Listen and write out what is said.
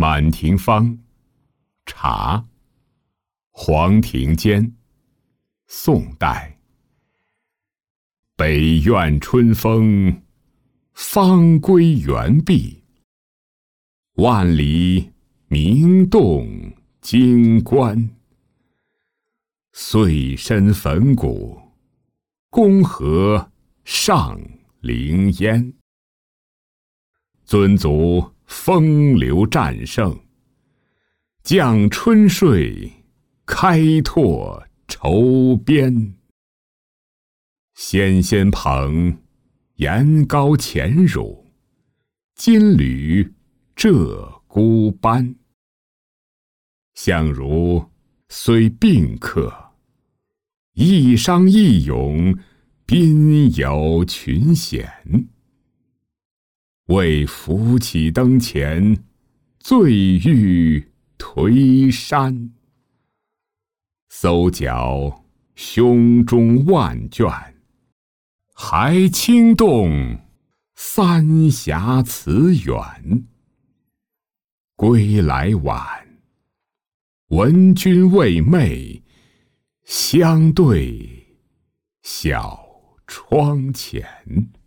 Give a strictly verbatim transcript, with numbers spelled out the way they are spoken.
满庭芳，茶。黄庭坚，宋代。北苑春风，方归原毕。万里鸣动京关。碎身粉骨，宫河上凌烟。尊祖风流战胜，降春税，开拓筹边。纤纤蓬，岩高潜乳，金缕鹧鸪斑。相如虽宾客，一觞一咏，宾有群贤。为扶起灯前，醉欲颓山。搜缴胸中万卷，还轻动三峡词远。归来晚，闻君未寐，相对小窗前。